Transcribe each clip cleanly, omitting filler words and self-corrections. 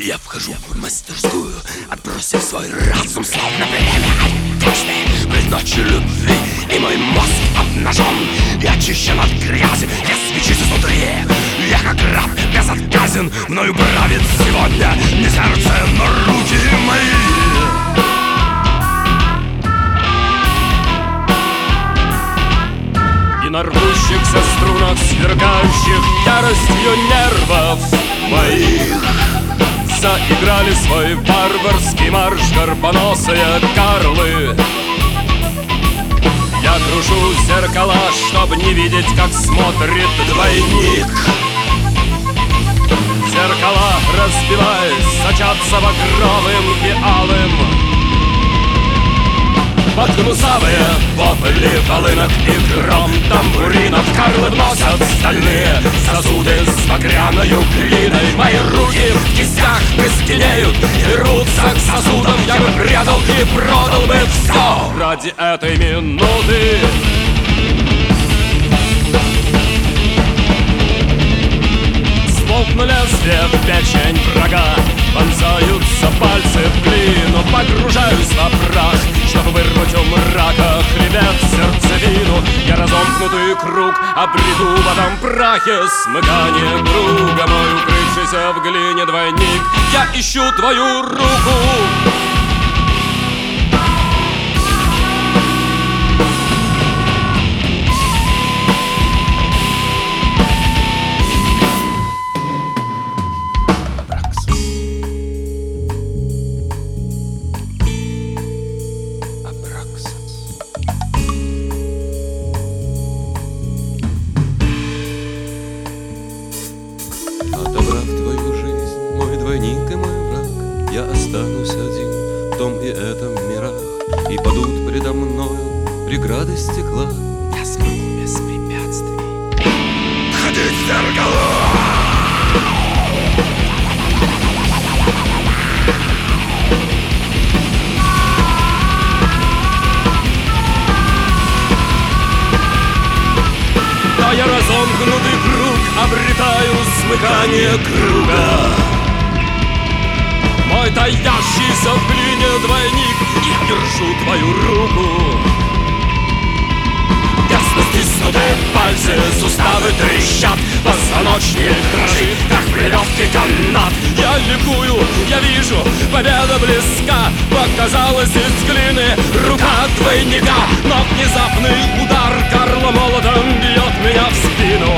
Я вхожу в мастерскую, отбросив свой разум, словно время одежды, пред ночью любви. И мой мозг обнажен и очищен от грязи. Я свечусь изнутри, я как раб безотказен. Мною правит сегодня не сердце, но руки мои. И на рвущихся струнах, сверкающих яростью нервов моих, заиграли свой варварский марш горбоносые карлы. Я крушу зеркала, чтоб не видеть, как смотрит двойник. Зеркала, разбиваясь, сочатся багровым и алым. Под гнусавые вопли волынок и гром тамбуринов карлы вносят стальные сосуды с багряною глиной. Мои руки в кистях костенеют и рвутся к сосудам. Я бы предал и продал бы все ради этой минуты. Словно лезвие в печень врага вонзаются пальцы в глину. Погружаюсь во прах, чтобы вырвать у мрака хребет сердцевину. Я разомкнутый круг обреду в этом прахе смыкание круга. Мой укрывшийся в глине двойник, я ищу твою руку. Отобрав твою жизнь, мой двойник и мой враг, я останусь один в том и этом мирах, и падут предо мною преграды стекла. Я смогу без препятствий ходить в зеркало. Я разомкнутый круг обретаю смыкание круга. Мой таящийся в глине двойник, я держу твою руку. Тесно стиснутые пальцы, суставы трещат, позвоночник дрожит, как в веревке канат. Я ликую, я вижу, победа близка. Показалась из глины рука двойника, но внезапный удар Карла молотом бьет меня в спину.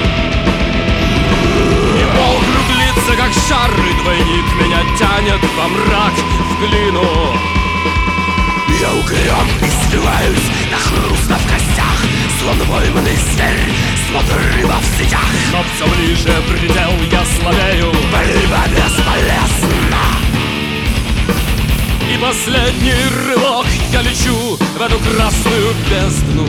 И пол круглится, как шар, и двойник меня тянет во мрак, в глину. Я угрём и свиваюсь на хруста в костях, словно пойманный зверь, словно рыба в сетях. Но все ближе предел, я слабею, борьба бесполезна. И последний рывок, я лечу в эту красную бездну.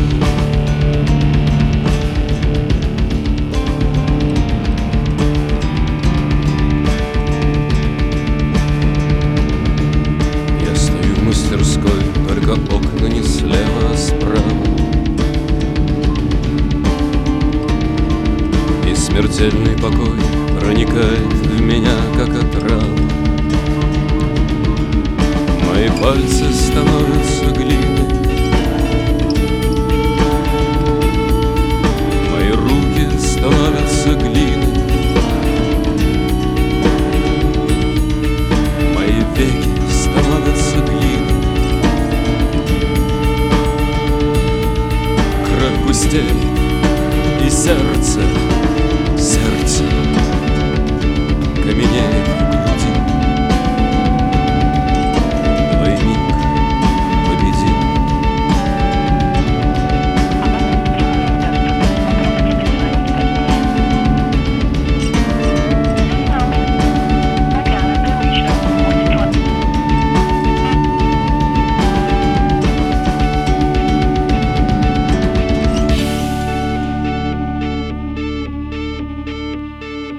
Я стою в мастерской, только окна не слева, а справа. И смертельный покой проникает в меня, как отрава. Мои пальцы становятся глиной,